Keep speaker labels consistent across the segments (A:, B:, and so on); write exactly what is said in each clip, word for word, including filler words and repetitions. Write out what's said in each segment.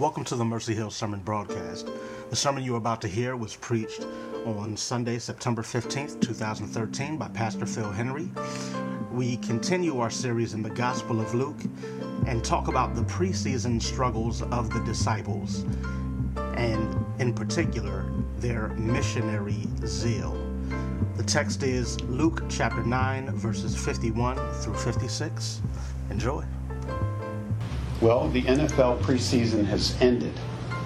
A: Welcome to the Mercy Hill Sermon Broadcast. The sermon you are about to hear was preached on Sunday, September fifteenth, twenty thirteen by Pastor Phil Henry. We continue our series in the Gospel of Luke and talk about the preseason struggles of the disciples, and in particular, their missionary zeal. The text is Luke chapter nine, verses fifty-one through fifty-six. Enjoy.
B: Well, the N F L preseason has ended,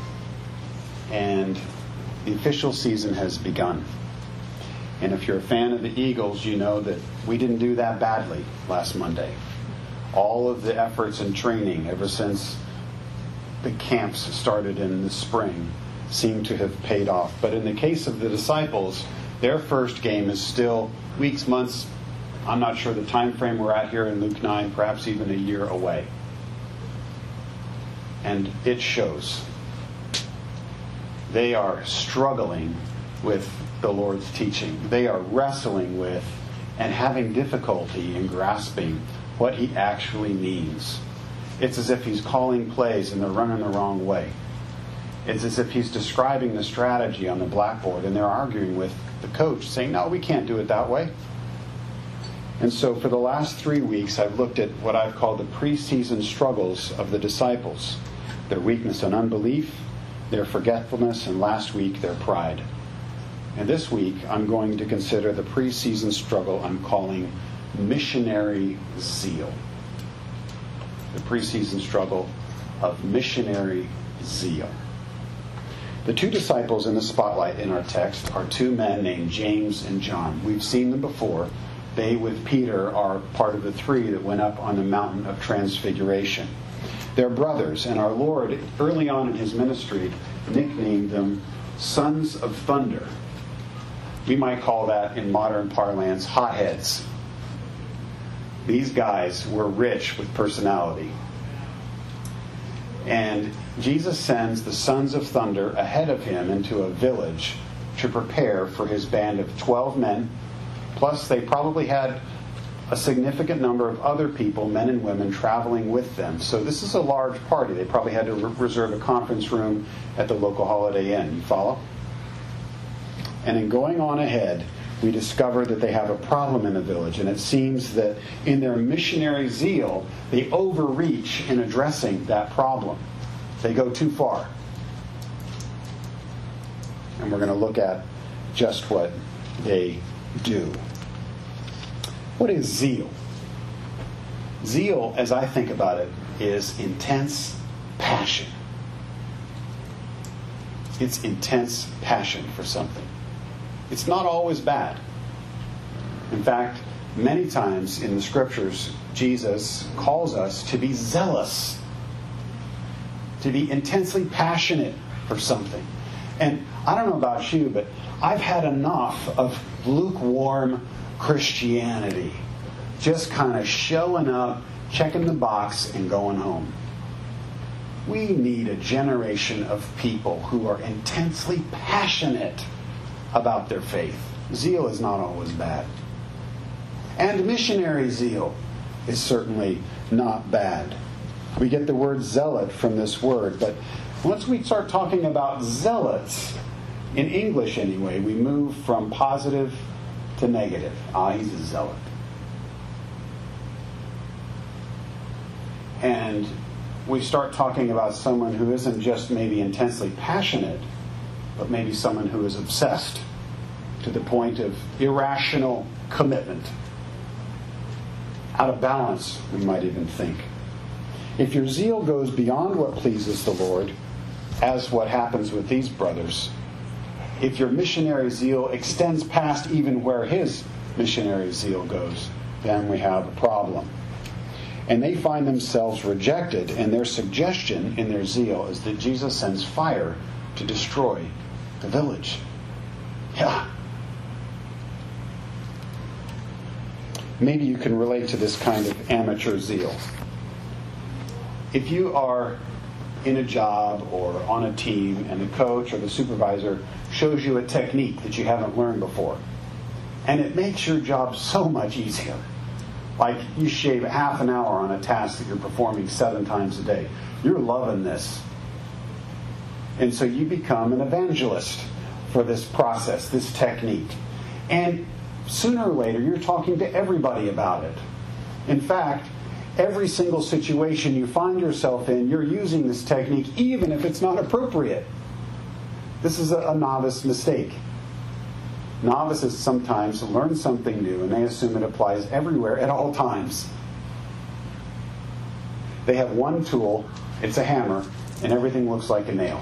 B: and the official season has begun. And if you're a fan of the Eagles, you know that we didn't do that badly last Monday. All of the efforts and training ever since the camps started in the spring seem to have paid off. But in the case of the disciples, their first game is still weeks, months, I'm not sure the time frame we're at here in Luke nine, perhaps even a year away. And it shows. They are struggling with the Lord's teaching. They are wrestling with and having difficulty in grasping what he actually means. It's as if he's calling plays and they're running the wrong way. It's as if he's describing the strategy on the blackboard and they're arguing with the coach, saying, no, we can't do it that way. And so for the last three weeks, I've looked at what I've called the preseason struggles of the disciples. Their weakness and unbelief, their forgetfulness, and last week, their pride. And this week, I'm going to consider the preseason struggle I'm calling missionary zeal. The preseason struggle of missionary zeal. The two disciples in the spotlight in our text are two men named James and John. We've seen them before. They, with Peter, are part of the three that went up on the mountain of transfiguration. They're brothers, and our Lord, early on in his ministry, nicknamed them sons of thunder. We might call that, in modern parlance, hotheads. These guys were rich with personality. And Jesus sends the sons of thunder ahead of him into a village to prepare for his band of twelve men. Plus, they probably had a significant number of other people, men and women, traveling with them. So this is a large party. They probably had to re- reserve a conference room at the local Holiday Inn. You follow? And in going on ahead, we discover that they have a problem in the village. And it seems that in their missionary zeal, they overreach in addressing that problem. They go too far. And we're going to look at just what they do. What is zeal? Zeal, as I think about it, is intense passion. It's intense passion for something. It's not always bad. In fact, many times in the Scriptures, Jesus calls us to be zealous, to be intensely passionate for something. And I don't know about you, but I've had enough of lukewarm Christianity. Just kind of showing up, checking the box, and going home. We need a generation of people who are intensely passionate about their faith. Zeal is not always bad. And missionary zeal is certainly not bad. We get the word zealot from this word, but once we start talking about zealots, in English anyway, we move from positive to negative. Ah, he's a zealot. And we start talking about someone who isn't just maybe intensely passionate, but maybe someone who is obsessed to the point of irrational commitment. Out of balance, we might even think. If your zeal goes beyond what pleases the Lord, as what happens with these brothers, if your missionary zeal extends past even where his missionary zeal goes, then we have a problem. And they find themselves rejected, and their suggestion in their zeal is that Jesus sends fire to destroy the village. Yeah. Maybe you can relate to this kind of amateur zeal. If you are in a job or on a team and the coach or the supervisor shows you a technique that you haven't learned before, and it makes your job so much easier. Like you shave half an hour on a task that you're performing seven times a day. You're loving this. And so you become an evangelist for this process, this technique. And sooner or later, you're talking to everybody about it. In fact, every single situation you find yourself in, you're using this technique even if it's not appropriate. This is a, a novice mistake. Novices sometimes learn something new and they assume it applies everywhere at all times. They have one tool, it's a hammer, and everything looks like a nail.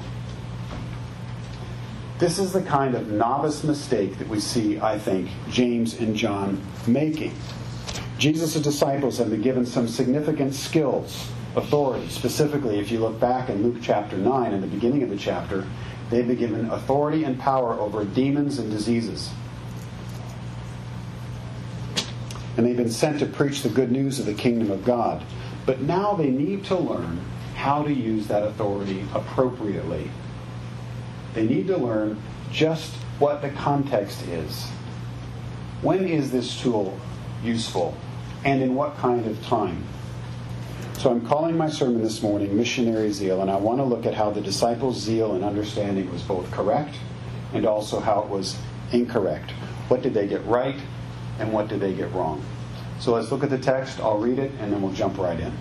B: This is the kind of novice mistake that we see, I think, James and John making. Jesus' disciples have been given some significant skills, authority. Specifically, if you look back in Luke chapter nine, in the beginning of the chapter, they've been given authority and power over demons and diseases. And they've been sent to preach the good news of the kingdom of God. But now they need to learn how to use that authority appropriately. They need to learn just what the context is. When is this tool useful? And in what kind of time? So I'm calling my sermon this morning Missionary Zeal, and I want to look at how the disciples' zeal and understanding was both correct and also how it was incorrect. What did they get right and what did they get wrong? So let's look at the text. I'll read it and then we'll jump right in.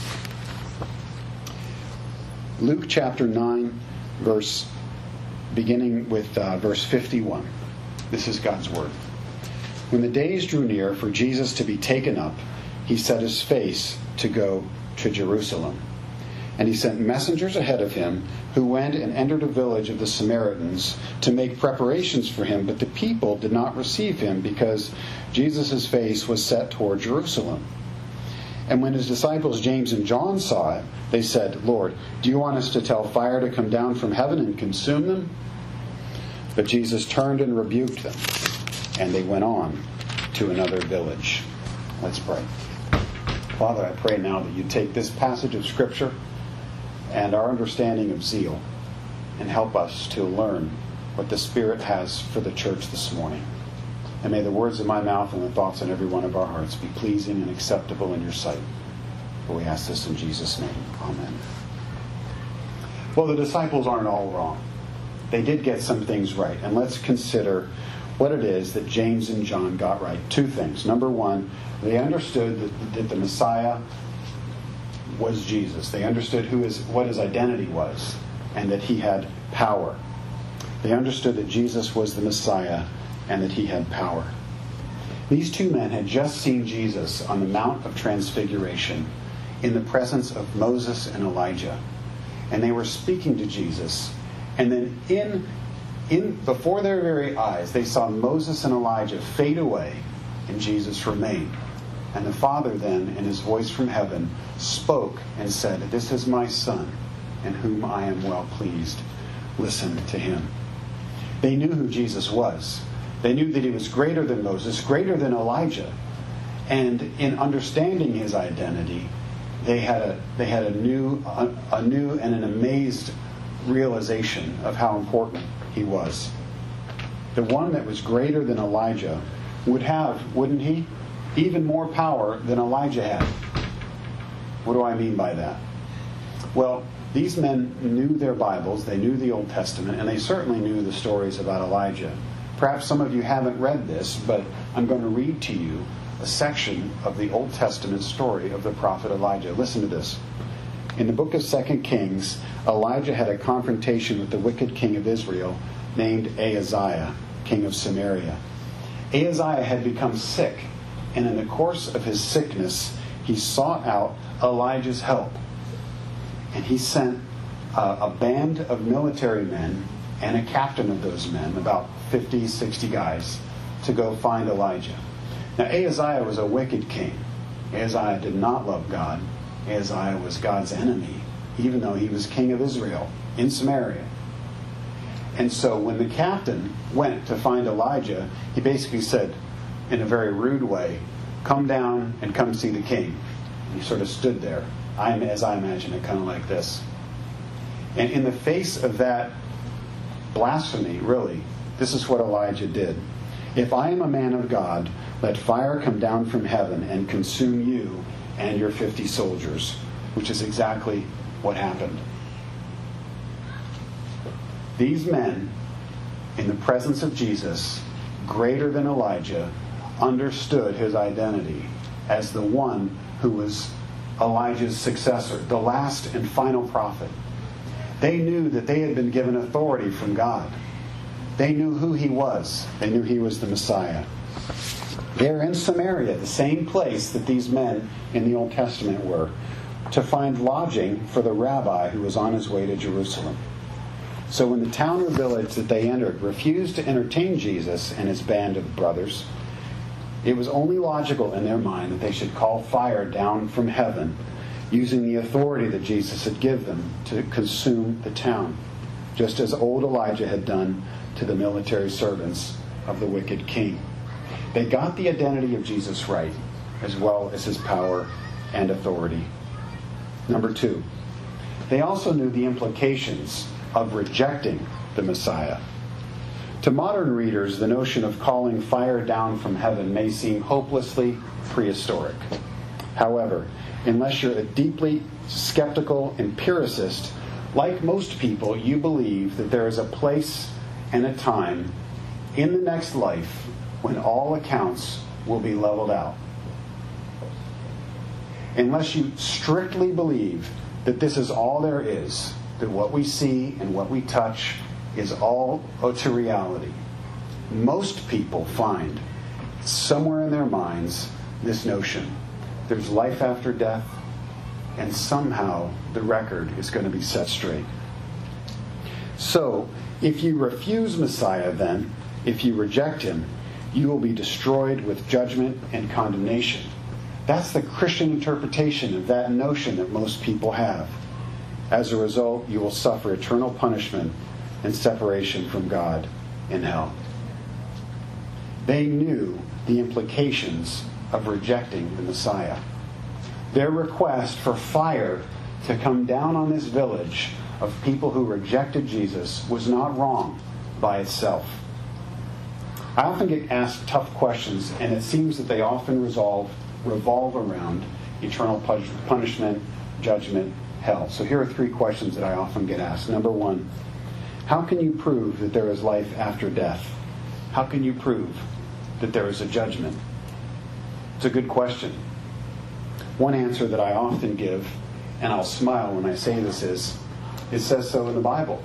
B: Luke chapter nine, verse beginning with uh, verse fifty-one. This is God's word. When the days drew near for Jesus to be taken up, he set his face to go to Jerusalem. And he sent messengers ahead of him, who went and entered a village of the Samaritans to make preparations for him. But the people did not receive him, because Jesus' face was set toward Jerusalem. And when his disciples James and John saw it, they said, "Lord, do you want us to tell fire to come down from heaven and consume them?" But Jesus turned and rebuked them, and they went on to another village. Let's pray. Father, I pray now that you take this passage of Scripture and our understanding of zeal and help us to learn what the Spirit has for the church this morning. And may the words of my mouth and the thoughts in every one of our hearts be pleasing and acceptable in your sight. For we ask this in Jesus' name. Amen. Well, the disciples aren't all wrong. They did get some things right. And let's consider what it is that James and John got right. Two things. Number one, they understood that, that the Messiah was Jesus. They understood who his, what his identity was and that he had power. They understood that Jesus was the Messiah and that he had power. These two men had just seen Jesus on the Mount of Transfiguration in the presence of Moses and Elijah. And they were speaking to Jesus. And then in, in before their very eyes, they saw Moses and Elijah fade away and Jesus remained. And the Father then, in his voice from heaven, spoke and said, "This is my Son, in whom I am well pleased. Listen to him." They knew who Jesus was. They knew that he was greater than Moses, greater than Elijah. And in understanding his identity, they had a they had a new a, a new and an amazed realization of how important he was. The one that was greater than Elijah would have, wouldn't he, even more power than Elijah had. What do I mean by that? Well, these men knew their Bibles, they knew the Old Testament, and they certainly knew the stories about Elijah. Perhaps some of you haven't read this, but I'm going to read to you a section of the Old Testament story of the prophet Elijah. Listen to this. In the book of Second Kings, Elijah had a confrontation with the wicked king of Israel named Ahaziah, king of Samaria. Ahaziah had become sick, and in the course of his sickness, he sought out Elijah's help. And he sent uh, a band of military men and a captain of those men, about fifty, sixty guys, to go find Elijah. Now, Ahaziah was a wicked king. Ahaziah did not love God. Ahaziah was God's enemy, even though he was king of Israel in Samaria. And so when the captain went to find Elijah, he basically said, in a very rude way, "Come down and come see the king." And he sort of stood there, I, as I imagine it, kind of like this. And in the face of that blasphemy, really, this is what Elijah did. "If I am a man of God, let fire come down from heaven and consume you and your fifty soldiers," which is exactly what happened. These men, in the presence of Jesus, greater than Elijah, understood his identity as the one who was Elijah's successor, the last and final prophet. They knew that they had been given authority from God. They knew who he was. They knew he was the Messiah. They're in Samaria, the same place that these men in the Old Testament were, to find lodging for the rabbi who was on his way to Jerusalem. So when the town or village that they entered refused to entertain Jesus and his band of brothers, it was only logical in their mind that they should call fire down from heaven, using the authority that Jesus had given them to consume the town, just as old Elijah had done to the military servants of the wicked king. They got the identity of Jesus right, as well as his power and authority. Number two, they also knew the implications of rejecting the Messiah. To modern readers, the notion of calling fire down from heaven may seem hopelessly prehistoric. However, unless you're a deeply skeptical empiricist, like most people, you believe that there is a place and a time in the next life when all accounts will be leveled out. Unless you strictly believe that this is all there is, that what we see and what we touch is all to reality, most people find somewhere in their minds this notion. There's life after death, and somehow the record is going to be set straight. So, if you refuse Messiah then, if you reject him, you will be destroyed with judgment and condemnation. That's the Christian interpretation of that notion that most people have. As a result, you will suffer eternal punishment and separation from God in hell. They knew the implications of rejecting the Messiah. Their request for fire to come down on this village of people who rejected Jesus was not wrong by itself. I often get asked tough questions, and it seems that they often resolve, revolve around eternal punishment, judgment, hell. So here are three questions that I often get asked. Number one, how can you prove that there is life after death? How can you prove that there is a judgment? It's a good question. One answer that I often give, and I'll smile when I say this, is, it says so in the Bible.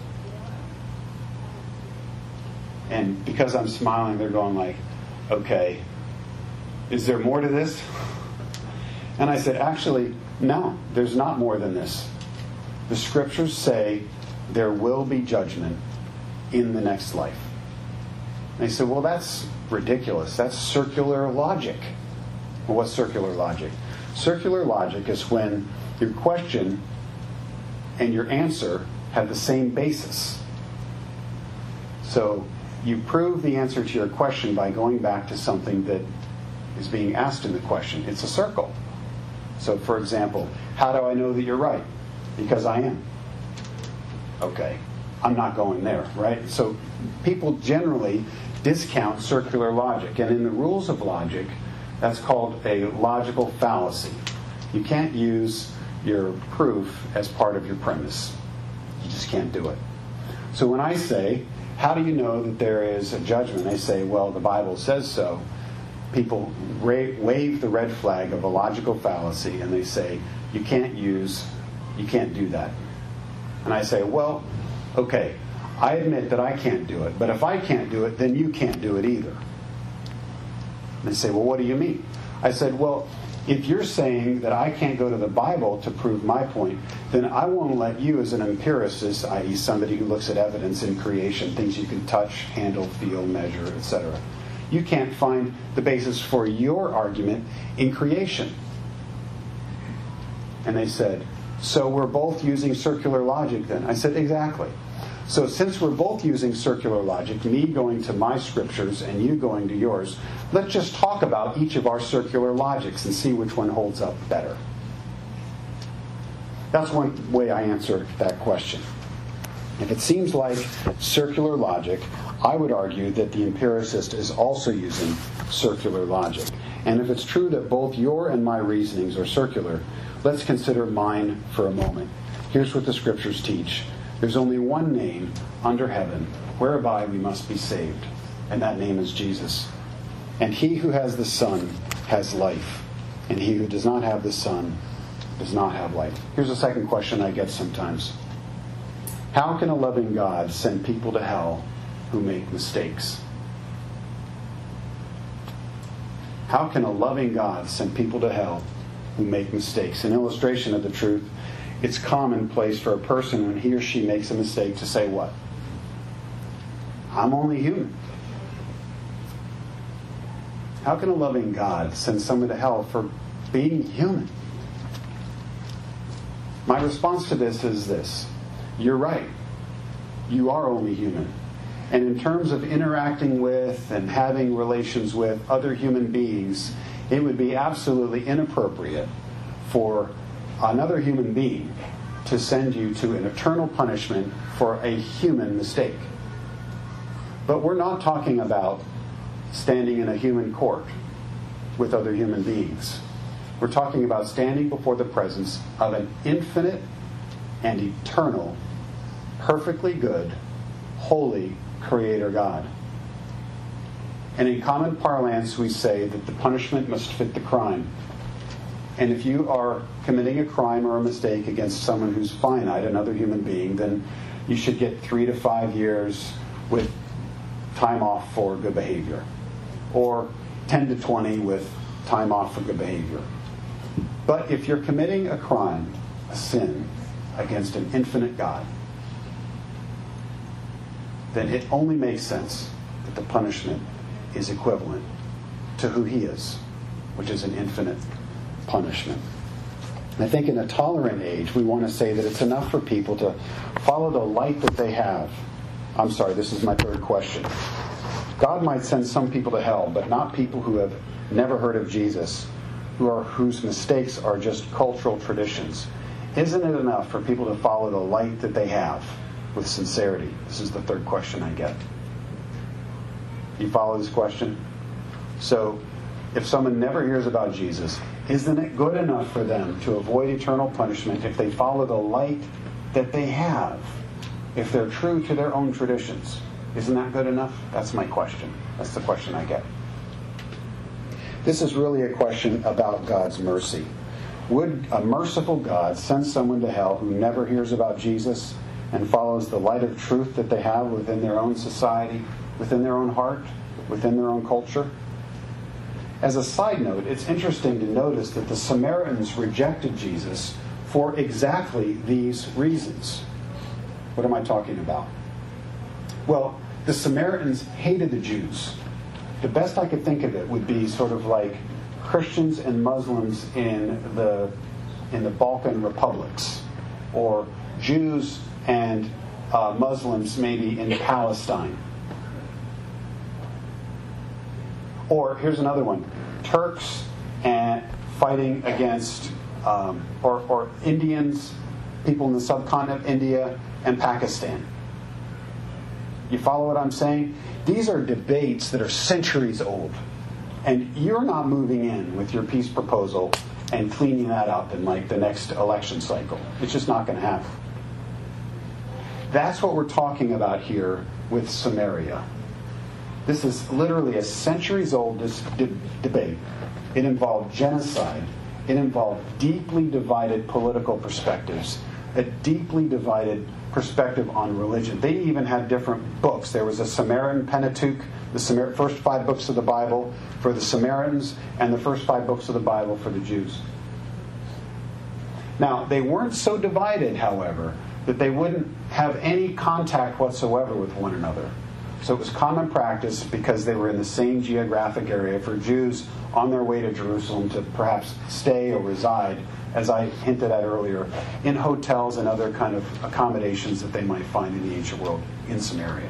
B: And because I'm smiling, they're going like, okay, is there more to this? And I said, actually, no, there's not more than this. The scriptures say there will be judgment in the next life. And they said, well, that's ridiculous. That's circular logic. Well, what's circular logic? Circular logic is when your question and your answer have the same basis. So you prove the answer to your question by going back to something that is being asked in the question. It's a circle. So, for example, how do I know that you're right? Because I am. Okay, I'm not going there, right? So people generally discount circular logic. And in the rules of logic, that's called a logical fallacy. You can't use your proof as part of your premise. You just can't do it. So when I say, how do you know that there is a judgment? I say, well, the Bible says so. People ra- wave the red flag of a logical fallacy, and they say, you can't use, you can't do that. And I say, well, okay, I admit that I can't do it, but if I can't do it, then you can't do it either. And they say, well, what do you mean? I said, well, if you're saying that I can't go to the Bible to prove my point, then I won't let you as an empiricist, that is somebody who looks at evidence in creation, things you can touch, handle, feel, measure, et cetera. You can't find the basis for your argument in creation. And they said, so we're both using circular logic then? I said, exactly. So since we're both using circular logic, me going to my scriptures and you going to yours, let's just talk about each of our circular logics and see which one holds up better. That's one way I answer that question. If it seems like circular logic, I would argue that the empiricist is also using circular logic. And if it's true that both your and my reasonings are circular, let's consider mine for a moment. Here's what the scriptures teach. There's only one name under heaven whereby we must be saved, and that name is Jesus. And he who has the Son has life, and he who does not have the Son does not have life. Here's a second question I get sometimes. How can a loving God send people to hell who make mistakes? How can a loving God send people to hell who make mistakes? An illustration of the truth, it's commonplace for a person when he or she makes a mistake to say what? I'm only human. How can a loving God send someone to hell for being human? My response to this is this. You're right. You are only human. And in terms of interacting with and having relations with other human beings, it would be absolutely inappropriate for another human being to send you to an eternal punishment for a human mistake. But we're not talking about standing in a human court with other human beings. We're talking about standing before the presence of an infinite and eternal, perfectly good, holy Creator God. And in common parlance, we say that the punishment must fit the crime. And if you are committing a crime or a mistake against someone who's finite, another human being, then you should get three to five years with time off for good behavior. Or ten to twenty with time off for good behavior. But if you're committing a crime, a sin, against an infinite God, then it only makes sense that the punishment is equivalent to who He is, which is an infinite punishment. And I think in a tolerant age, we want to say that it's enough for people to follow the light that they have. I'm sorry, this is my third question. God might send some people to hell, but not people who have never heard of Jesus, who are whose mistakes are just cultural traditions. Isn't it enough for people to follow the light that they have with sincerity? This is the third question I get. You follow this question? So, if someone never hears about Jesus, isn't it good enough for them to avoid eternal punishment if they follow the light that they have, if they're true to their own traditions? Isn't that good enough? That's my question. That's the question I get. This is really a question about God's mercy. Would a merciful God send someone to hell who never hears about Jesus and follows the light of truth that they have within their own society, within their own heart, within their own culture? As a side note, it's interesting to notice that the Samaritans rejected Jesus for exactly these reasons. What am I talking about? Well, the Samaritans hated the Jews. The best I could think of it would be sort of like Christians and Muslims in the in the Balkan republics, or Jews and uh, Muslims maybe in Palestine. Or here's another one: Turks and fighting against, um, or, or Indians, people in the subcontinent of India and Pakistan. You follow what I'm saying? These are debates that are centuries old. And you're not moving in with your peace proposal and cleaning that up in like the next election cycle. It's just not going to happen. That's what we're talking about here with Samaria. This is literally a centuries old de- debate. It involved genocide. It involved deeply divided political perspectives, a deeply divided perspective on religion. They even had different books. There was a Samaritan Pentateuch, the Samar- first five books of the Bible for the Samaritans, and the first five books of the Bible for the Jews. Now, they weren't so divided, however, that they wouldn't have any contact whatsoever with one another. So it was common practice, because they were in the same geographic area, for Jews on their way to Jerusalem to perhaps stay or reside, as I hinted at earlier, in hotels and other kind of accommodations that they might find in the ancient world in Samaria.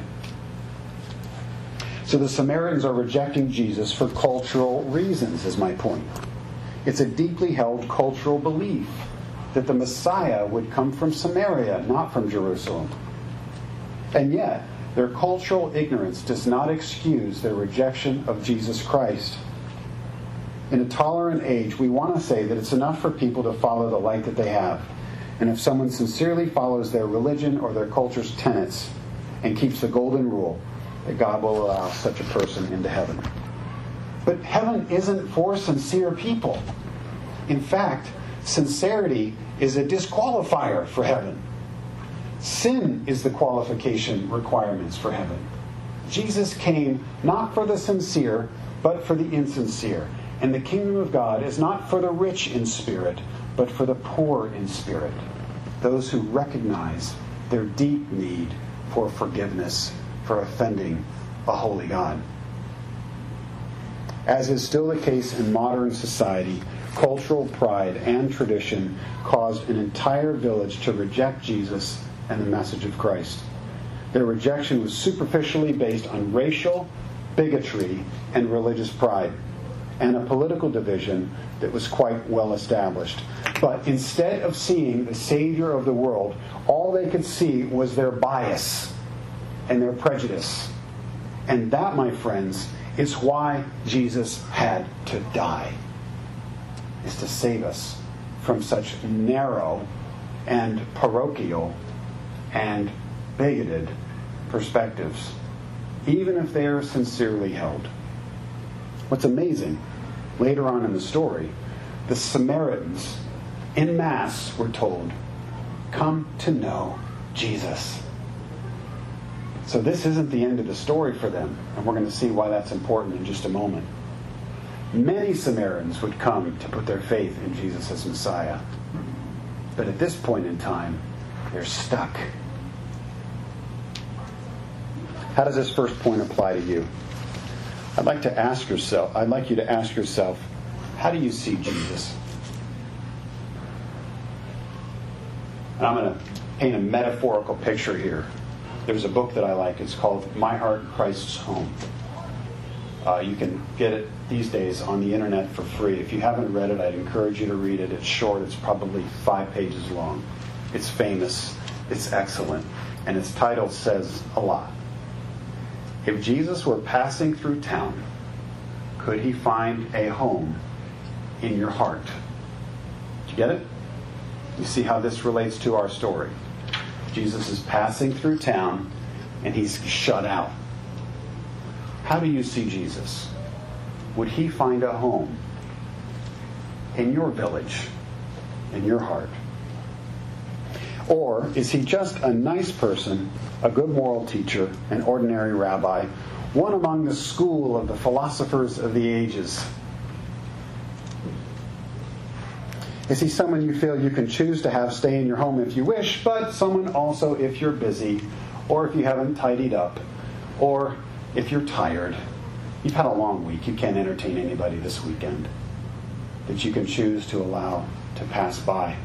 B: So the Samaritans are rejecting Jesus for cultural reasons, is my point. It's a deeply held cultural belief that the Messiah would come from Samaria, not from Jerusalem. And yet, their cultural ignorance does not excuse their rejection of Jesus Christ. In a tolerant age, we want to say that it's enough for people to follow the light that they have. And if someone sincerely follows their religion or their culture's tenets and keeps the golden rule, that God will allow such a person into heaven. But heaven isn't for sincere people. In fact, sincerity is a disqualifier for heaven. Sin is the qualification requirements for heaven. Jesus came not for the sincere, but for the insincere. And the kingdom of God is not for the rich in spirit, but for the poor in spirit. Those who recognize their deep need for forgiveness for offending a holy God. As is still the case in modern society, cultural pride and tradition caused an entire village to reject Jesus and the message of Christ. Their rejection was superficially based on racial bigotry and religious pride, and a political division that was quite well established. But instead of seeing the Savior of the world, all they could see was their bias and their prejudice. And that, my friends, is why Jesus had to die, is to save us from such narrow and parochial and bigoted perspectives, even if they are sincerely held. What's amazing, later on in the story, the Samaritans en masse were told, come to know Jesus. So this isn't the end of the story for them, and we're going to see why that's important in just a moment. Many Samaritans would come to put their faith in Jesus as Messiah. But at this point in time, they're stuck. How does this first point apply to you? I'd like to ask yourself, I'd like you to ask yourself, how do you see Jesus? And I'm going to paint a metaphorical picture here. There's a book that I like. It's called My Heart, Christ's Home. Uh, you can get it these days on the internet for free. If you haven't read it, I'd encourage you to read it. It's short. It's probably five pages long. It's famous. It's excellent. And its title says a lot. If Jesus were passing through town, could he find a home in your heart? Did you get it? You see how this relates to our story. Jesus is passing through town, and he's shut out. How do you see Jesus? Would he find a home in your village, in your heart? Or is he just a nice person, a good moral teacher, an ordinary rabbi, one among the school of the philosophers of the ages? Is he someone you feel you can choose to have stay in your home if you wish, but someone also if you're busy, or if you haven't tidied up, or if you're tired, you've had a long week, you can't entertain anybody this weekend, that you can choose to allow to pass by?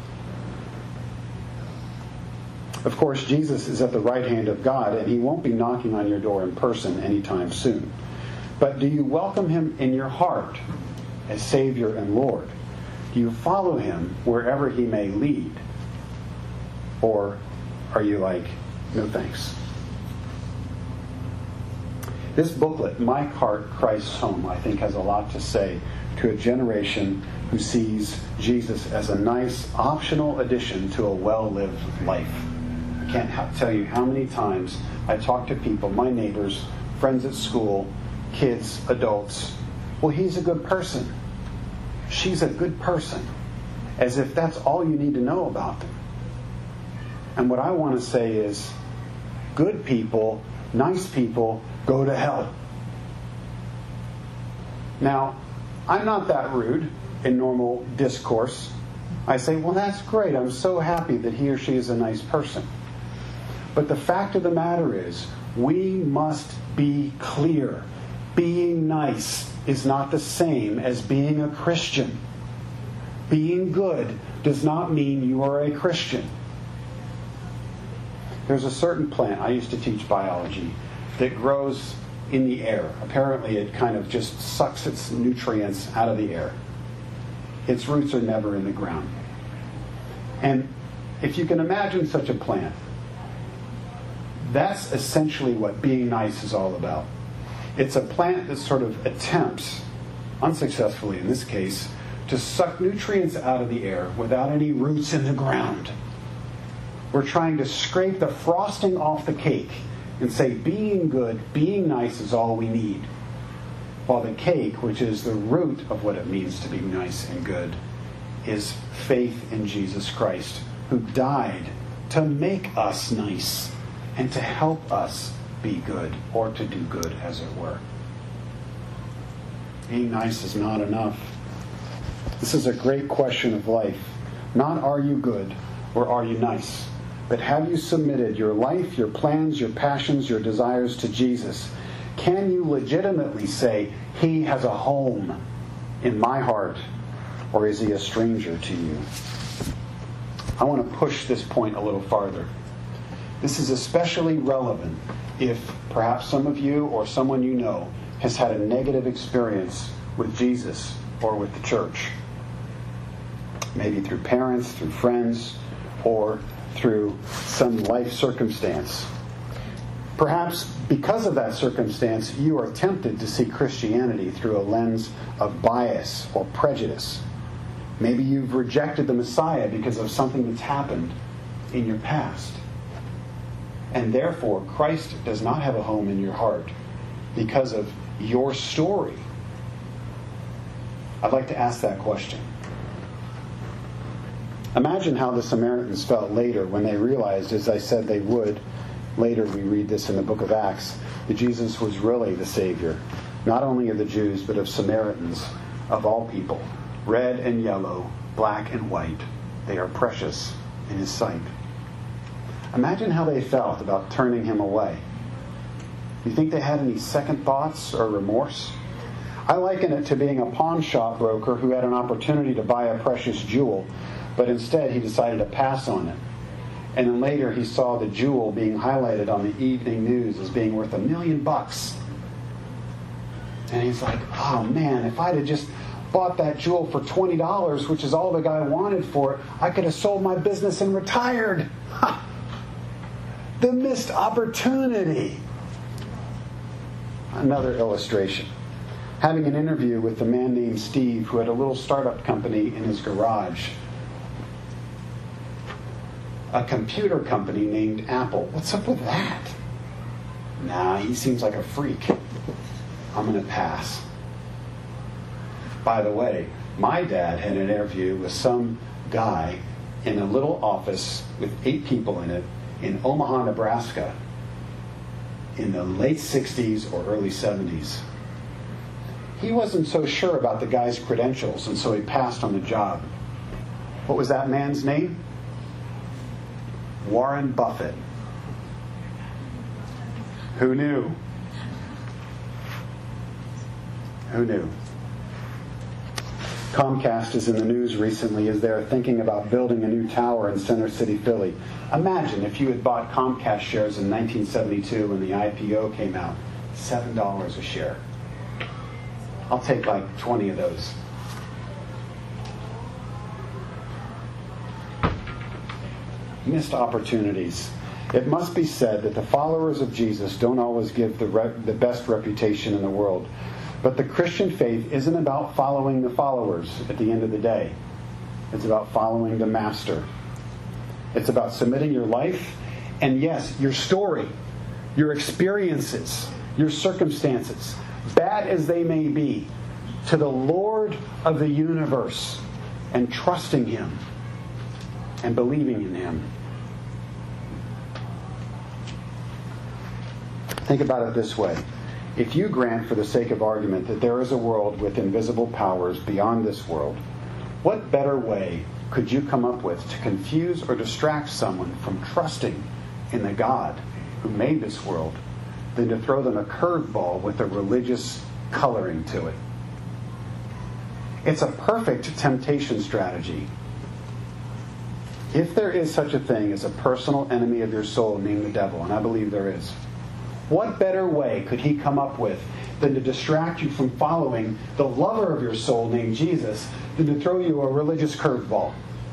B: Of course, Jesus is at the right hand of God, and he won't be knocking on your door in person anytime soon. But do you welcome him in your heart as Savior and Lord? Do you follow him wherever he may lead? Or are you like, no thanks? This booklet, My Heart, Christ's Home, I think has a lot to say to a generation who sees Jesus as a nice, optional addition to a well-lived life. I can't ha- tell you how many times I talk to people, my neighbors, friends at school, kids, adults. Well, he's a good person. She's a good person. As if that's all you need to know about them. And what I want to say is, good people, nice people, go to hell. Now, I'm not that rude in normal discourse. I say, well, that's great. I'm so happy that he or she is a nice person. But the fact of the matter is, we must be clear. Being nice is not the same as being a Christian. Being good does not mean you are a Christian. There's a certain plant, I used to teach biology, that grows in the air. Apparently it kind of just sucks its nutrients out of the air. Its roots are never in the ground. And if you can imagine such a plant, that's essentially what being nice is all about. It's a plant that sort of attempts, unsuccessfully in this case, to suck nutrients out of the air without any roots in the ground. We're trying to scrape the frosting off the cake and say being good, being nice is all we need. While the cake, which is the root of what it means to be nice and good, is faith in Jesus Christ, who died to make us nice and to help us be good, or to do good, as it were. Being nice is not enough. This is a great question of life. Not are you good or are you nice, but have you submitted your life, your plans, your passions, your desires to Jesus? Can you legitimately say, He has a home in my heart, or is He a stranger to you? I want to push this point a little farther. This is especially relevant if perhaps some of you or someone you know has had a negative experience with Jesus or with the church. Maybe through parents, through friends, or through some life circumstance. Perhaps because of that circumstance, you are tempted to see Christianity through a lens of bias or prejudice. Maybe you've rejected the Messiah because of something that's happened in your past. And therefore, Christ does not have a home in your heart because of your story. I'd like to ask that question. Imagine how the Samaritans felt later when they realized, as I said they would, later we read this in the book of Acts, that Jesus was really the Savior, not only of the Jews, but of Samaritans, of all people. Red and yellow, black and white, they are precious in His sight. Imagine how they felt about turning Him away. You think they had any second thoughts or remorse? I liken it to being a pawn shop broker who had an opportunity to buy a precious jewel, but instead he decided to pass on it. And then later he saw the jewel being highlighted on the evening news as being worth a million bucks. And he's like, oh man, if I'd have just bought that jewel for twenty dollars, which is all the guy wanted for it, I could have sold my business and retired. Ha! The missed opportunity. Another illustration. Having an interview with a man named Steve who had a little startup company in his garage. A computer company named Apple. What's up with that? Nah, he seems like a freak. I'm going to pass. By the way, my dad had an interview with some guy in a little office with eight people in it in Omaha, Nebraska in the late sixties or early seventies. He wasn't so sure about the guy's credentials, and so he passed on the job. What was that man's name? Warren Buffett. Who knew? Who knew? Comcast is in the news recently as they're thinking about building a new tower in Center City, Philly. Imagine if you had bought Comcast shares in nineteen seventy-two when the I P O came out. seven dollars a share. I'll take like twenty of those. Missed opportunities. It must be said that the followers of Jesus don't always give the, re- the best reputation in the world. But the Christian faith isn't about following the followers at the end of the day. It's about following the Master. It's about submitting your life and, yes, your story, your experiences, your circumstances, bad as they may be, to the Lord of the universe and trusting Him and believing in Him. Think about it this way. If you grant, for the sake of argument, that there is a world with invisible powers beyond this world, what better way could you come up with to confuse or distract someone from trusting in the God who made this world than to throw them a curveball with a religious coloring to it? It's a perfect temptation strategy. If there is such a thing as a personal enemy of your soul named the devil, and I believe there is, what better way could he come up with than to distract you from following the lover of your soul named Jesus than to throw you a religious curveball?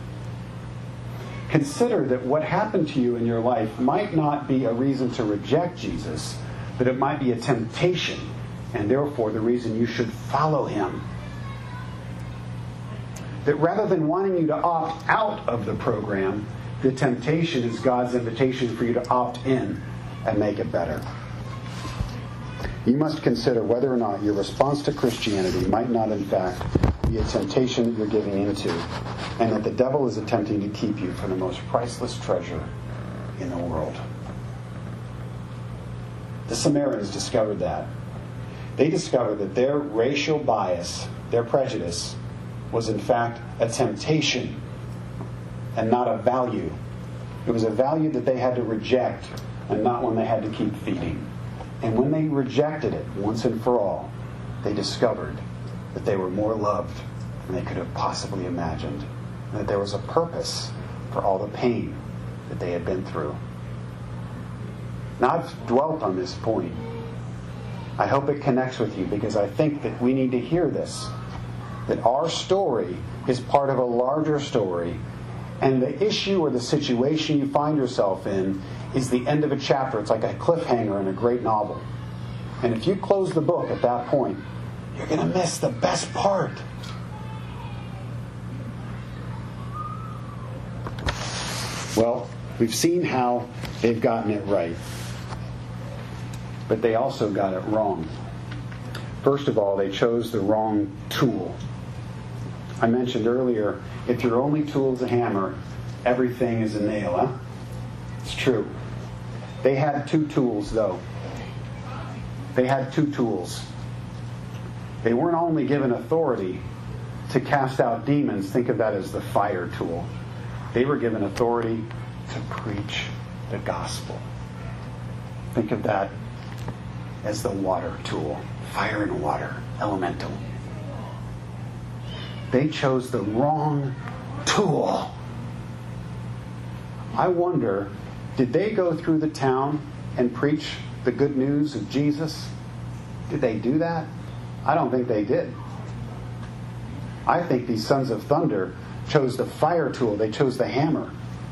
B: Consider that what happened to you in your life might not be a reason to reject Jesus, but it might be a temptation, and therefore the reason you should follow Him. that rather than wanting you to opt out of the program, the temptation is God's invitation for you to opt in and make it better. You must consider whether or not your response to Christianity might not in fact be a temptation that you're giving into, and that the devil is attempting to keep you from the most priceless treasure in the world. The Samaritans discovered that. They discovered that their racial bias, their prejudice, was in fact a temptation and not a value. It was a value that they had to reject and not one they had to keep feeding. And when they rejected it once and for all, they discovered that they were more loved than they could have possibly imagined, and that there was a purpose for all the pain that they had been through. Now, I've dwelt on this point. I hope it connects with you, because I think that we need to hear this, that our story is part of a larger story, and the issue or the situation you find yourself in is the end of a chapter. It's like a cliffhanger in a great novel. And if you close the book at that point, you're going to miss the best part. Well, we've seen how they've gotten it right. But they also got it wrong. First of all, they chose the wrong tool. I mentioned earlier, if your only tool is a hammer, everything is a nail, huh? It's true. They had two tools, though. They had two tools. They weren't only given authority to cast out demons. Think of that as the fire tool. They were given authority to preach the gospel. Think of that as the water tool. Fire and water, elemental. They chose the wrong tool. I wonder, did they go through the town and preach the good news of Jesus? Did they do that? I don't think they did. I think these sons of thunder chose the fire tool. They chose the hammer.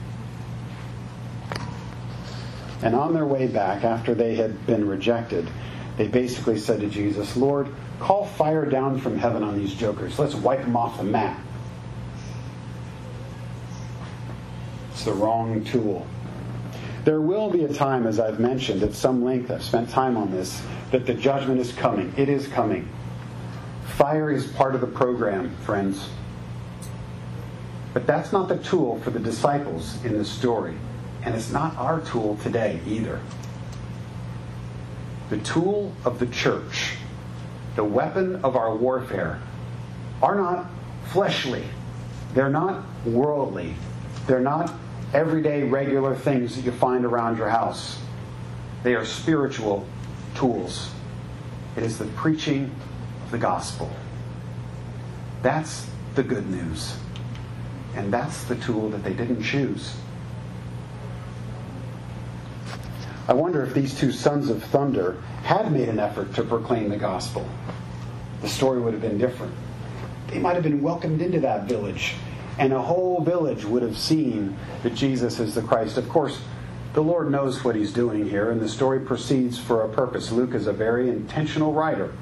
B: And on their way back, after they had been rejected, they basically said to Jesus, Lord, call fire down from heaven on these jokers. Let's wipe them off the map. It's the wrong tool. There will be a time, as I've mentioned at some length, I've spent time on this, that the judgment is coming. It is coming. Fire is part of the program, friends. But that's not the tool for the disciples in this story. And it's not our tool today either. The tool of the church, the weapon of our warfare, are not fleshly. They're not worldly. They're not everyday regular things that you find around your house. They are spiritual tools. It is the preaching of the gospel. That's the good news. And that's the tool that they didn't choose. I wonder if these two sons of thunder had made an effort to proclaim the gospel. The story would have been different. They might have been welcomed into that village, and a whole village would have seen that Jesus is the Christ. Of course, the Lord knows what he's doing here, and the story proceeds for a purpose. Luke is a very intentional writer.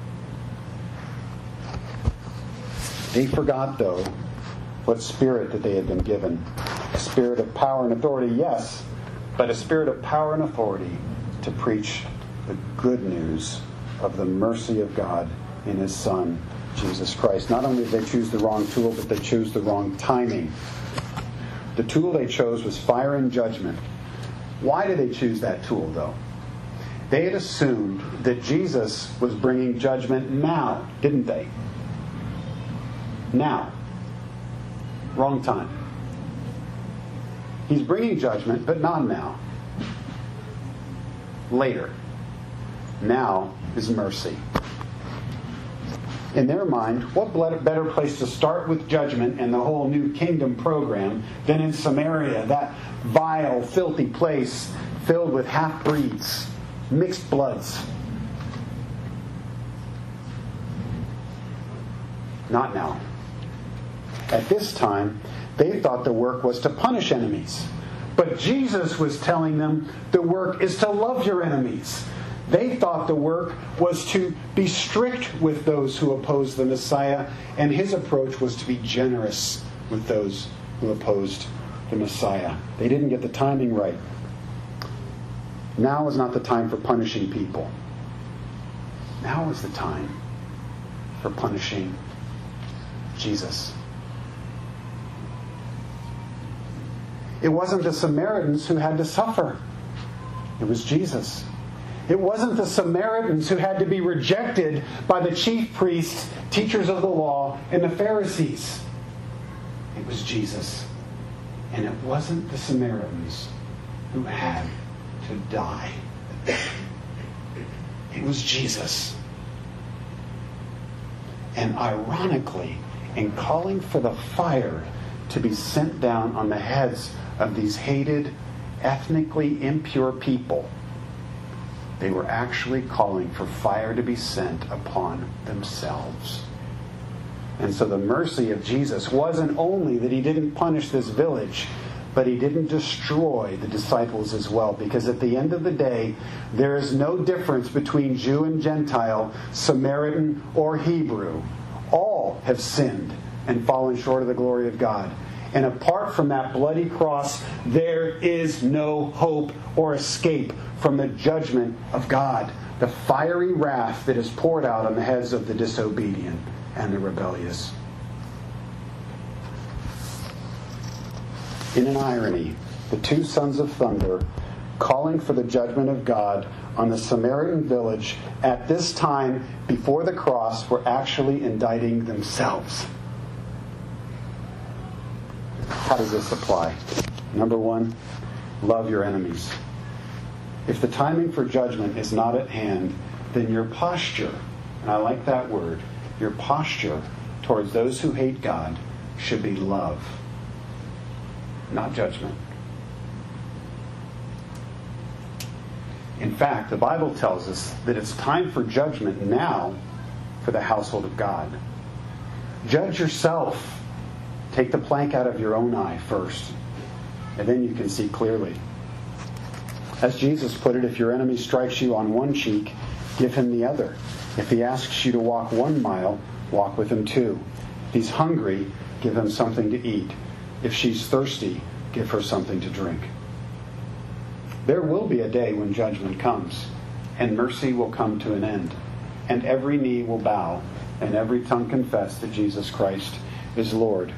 B: They forgot, though, what spirit that they had been given. A spirit of power and authority, yes, but a spirit of power and authority to preach the good news of the mercy of God in his Son, Jesus Christ. Not only did they choose the wrong tool, but they chose the wrong timing. The tool they chose was fire and judgment. Why did they choose that tool, though? They had assumed that Jesus was bringing judgment now, didn't they? Now. Wrong time. He's bringing judgment, but not now. Later. Now is mercy. In their mind, what better place to start with judgment and the whole new kingdom program than in Samaria, that vile, filthy place filled with half-breeds, mixed bloods. Not now. At this time, they thought the work was to punish enemies. But Jesus was telling them the work is to love your enemies. They thought the work was to be strict with those who oppose the Messiah, and his approach was to be generous with those who opposed the Messiah. They didn't get the timing right. Now is not the time for punishing people. Now is the time for punishing Jesus. It wasn't the Samaritans who had to suffer. It was Jesus. It wasn't the Samaritans who had to be rejected by the chief priests, teachers of the law, and the Pharisees. It was Jesus. And it wasn't the Samaritans who had to die. It was Jesus. And ironically, in calling for the fire to be sent down on the heads of these hated, ethnically impure people, they were actually calling for fire to be sent upon themselves. And so the mercy of Jesus wasn't only that he didn't punish this village, but he didn't destroy the disciples as well. Because at the end of the day, there is no difference between Jew and Gentile, Samaritan or Hebrew. All have sinned and fallen short of the glory of God. And apart from that bloody cross, there is no hope or escape from the judgment of God, the fiery wrath that is poured out on the heads of the disobedient and the rebellious. In an irony, the two sons of thunder, calling for the judgment of God on the Samaritan village at this time before the cross, were actually indicting themselves. How does this apply? Number one, love your enemies. If the timing for judgment is not at hand, then your posture, and I like that word, your posture towards those who hate God should be love, not judgment. In fact, the Bible tells us that it's time for judgment now for the household of God. Judge yourself. Take the plank out of your own eye first, and then you can see clearly. As Jesus put it, if your enemy strikes you on one cheek, give him the other. If he asks you to walk one mile, walk with him two. If he's hungry, give him something to eat. If she's thirsty, give her something to drink. There will be a day when judgment comes, and mercy will come to an end, and every knee will bow, and every tongue confess that Jesus Christ is Lord.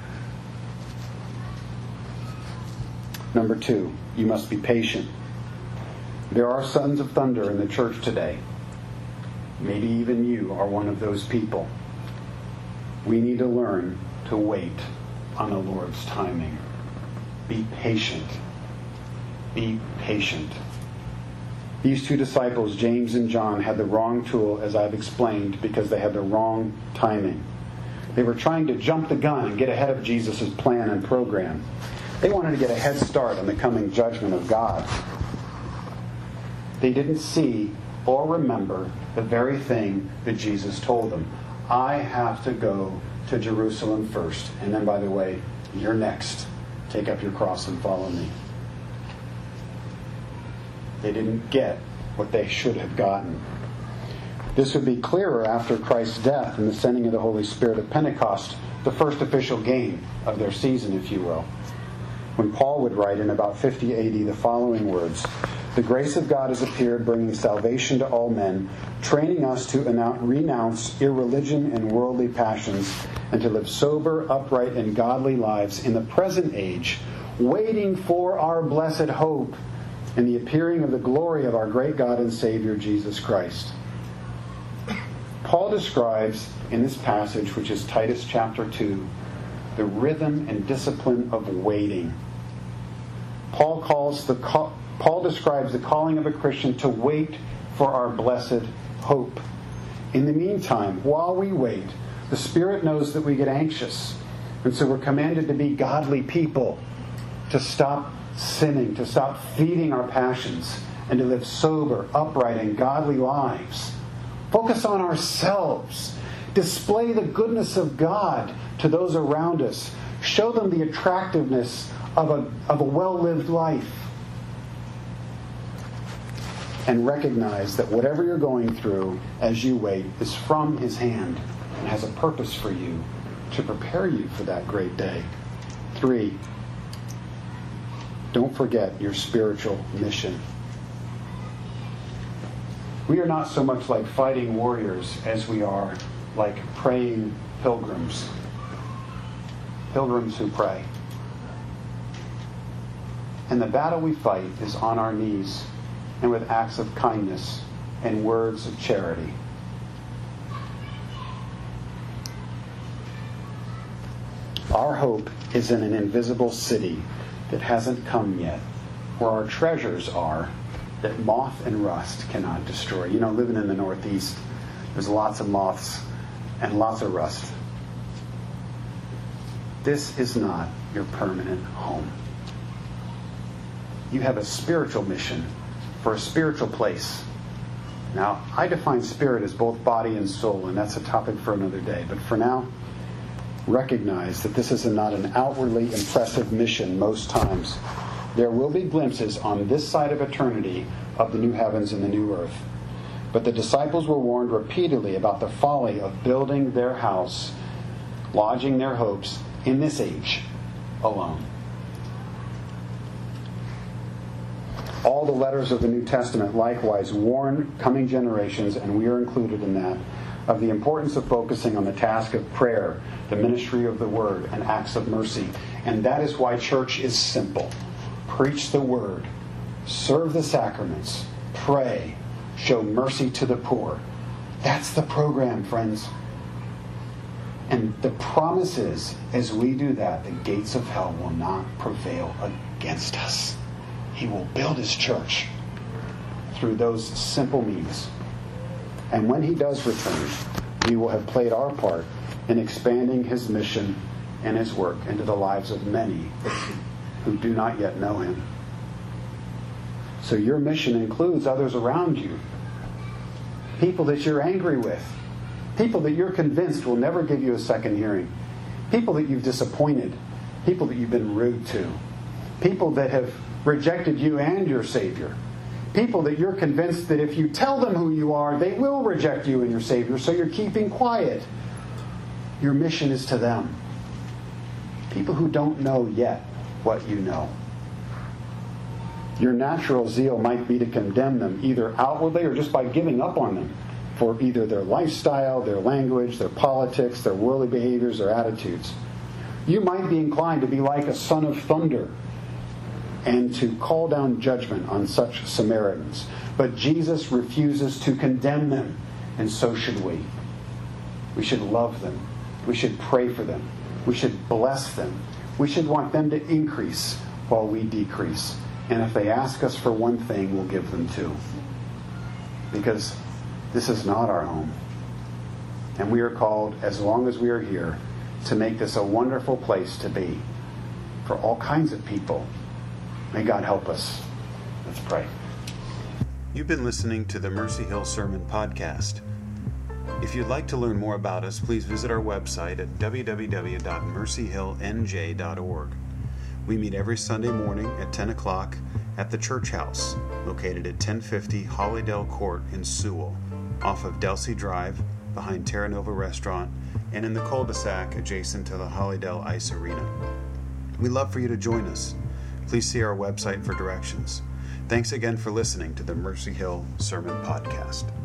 B: Number two, you must be patient. There are sons of thunder in the church today. Maybe even you are one of those people. We need to learn to wait on the Lord's timing. Be patient. Be patient. These two disciples, James and John, had the wrong tool, as I've explained, because they had the wrong timing. They were trying to jump the gun and get ahead of Jesus' plan and program. They wanted to get a head start on the coming judgment of God. They didn't see or remember the very thing that Jesus told them. I have to go to Jerusalem first. And then, by the way, you're next. Take up your cross and follow me. They didn't get what they should have gotten. This would be clearer after Christ's death and the sending of the Holy Spirit at Pentecost, the first official game of their season, if you will. When Paul would write in about fifty A D the following words, the grace of God has appeared, bringing salvation to all men, training us to renounce irreligion and worldly passions, and to live sober, upright, and godly lives in the present age, waiting for our blessed hope and the appearing of the glory of our great God and Savior, Jesus Christ. Paul describes in this passage, which is Titus chapter two, the rhythm and discipline of waiting. Paul calls the Paul describes the calling of a Christian to wait for our blessed hope. In the meantime, while we wait, the Spirit knows that we get anxious. And so we're commanded to be godly people, to stop sinning, to stop feeding our passions, and to live sober, upright, and godly lives. Focus on ourselves. Display the goodness of God to those around us. Show them the attractiveness of a, of a well-lived life. And recognize that whatever you're going through as you wait is from His hand and has a purpose for you to prepare you for that great day. three, don't forget your spiritual mission. We are not so much like fighting warriors as we are like praying pilgrims. Pilgrims who pray. And the battle we fight is on our knees and with acts of kindness and words of charity. Our hope is in an invisible city that hasn't come yet, where our treasures are that moth and rust cannot destroy. You know, living in the Northeast, there's lots of moths and lots of rust. This is not your permanent home. You have a spiritual mission for a spiritual place. Now, I define spirit as both body and soul, and that's a topic for another day. But for now, recognize that this is not an outwardly impressive mission most times. There will be glimpses on this side of eternity of the new heavens and the new earth. But the disciples were warned repeatedly about the folly of building their house, lodging their hopes in this age alone. All the letters of the New Testament likewise warn coming generations, and we are included in that, of the importance of focusing on the task of prayer, the ministry of the word, and acts of mercy. And that is why church is simple. Preach the word, serve the sacraments, pray, show mercy to the poor. That's the program, friends. And the promise is, as we do that, the gates of hell will not prevail against us. He will build his church through those simple means. And when he does return, we will have played our part in expanding his mission and his work into the lives of many who do not yet know him. So your mission includes others around you. People that you're angry with. People that you're convinced will never give you a second hearing. People that you've disappointed. People that you've been rude to. People that have rejected you and your Savior. People that you're convinced that if you tell them who you are, they will reject you and your Savior, so you're keeping quiet. Your mission is to them. People who don't know yet what you know. Your natural zeal might be to condemn them, either outwardly or just by giving up on them, for either their lifestyle, their language, their politics, their worldly behaviors, or attitudes. You might be inclined to be like a son of thunder, and to call down judgment on such Samaritans. But Jesus refuses to condemn them, and so should we. We should love them. We should pray for them. We should bless them. We should want them to increase while we decrease. And if they ask us for one thing, we'll give them two. Because this is not our home. And we are called, as long as we are here, to make this a wonderful place to be for all kinds of people. May God help us. Let's pray.
C: You've been listening to the Mercy Hill Sermon Podcast. If you'd like to learn more about us, please visit our website at w w w dot mercy hill n j dot org. We meet every Sunday morning at ten o'clock at the Church House, located at ten fifty Hollydale Court in Sewell, off of Delsey Drive, behind Terra Nova Restaurant, and in the cul-de-sac adjacent to the Hollydale Ice Arena. We'd love for you to join us. Please see our website for directions. Thanks again for listening to the Mercy Hill Sermon Podcast.